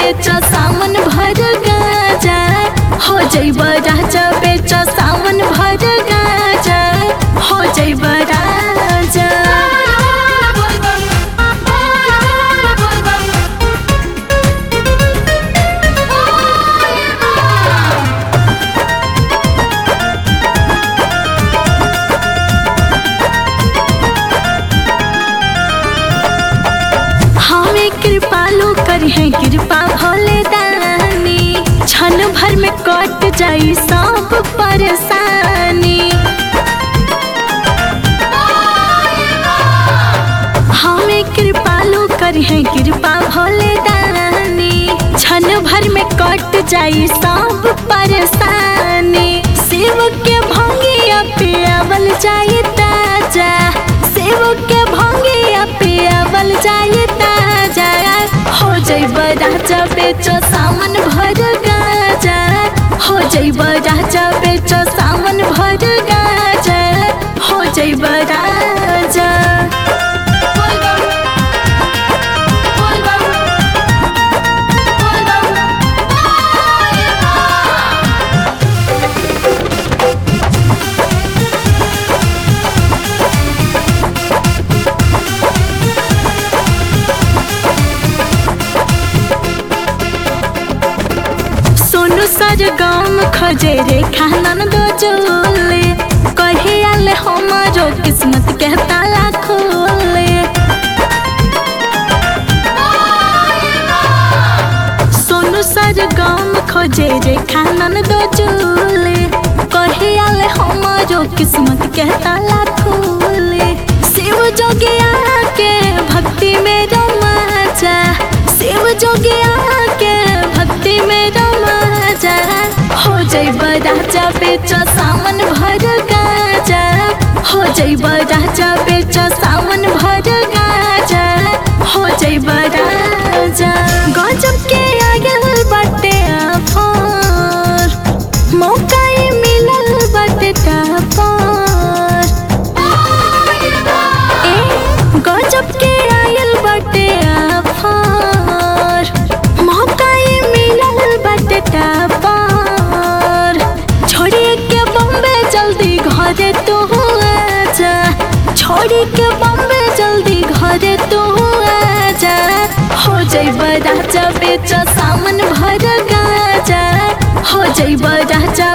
बेच सावन भर गाजा, हो जइब राजा बेच सावन भर गाजा, हो जइब राजा। हमें कृपालु करी है कृपा भोले दानी, क्षण भर में कट जाई सब परेशानी। हमें कृपालु करी है कृपा भोले दानी, क्षण भर में कट जाई सब परेशानी। शिव के भंगिया पियावल जाई ताजा, शिव के भंगिया पियावल जाई ताजा, हो जइब राजा बेच सावन भर गाजा, हो जइब राजा बेच सावन भर गाजा, हो जइब राजा। सर गाम खोजे रे खानन दो चोले, कहे आले हमारो किस्मत के ताला खोले। सोनू सर गाम खोजे रे खानन दो चोले, कहे आले हमारो किस्मत के ताला खोले। शिव जोगिया के भक्ति में रमाजा, शिव जोगिया के भक्ति में रमाजा, हो जइब राजा बेच सावन भर गाजा, हो जइब राजा बेच सावन भर गाजा, हो जइब राजा। गजब के आगल बाटे आफर, मौका ही मिलल बाटे तापर। गजब के आयल बाटे आफर, मौका ही मिलल बाटे तापर। छोड़ी के बम्बे जल्दी घरे तू आजा, छोड़ी के बम्बे जल्दी घरे तू आजा, हो जइब राजा बेच सावन भर गाजा, हो जइब राजा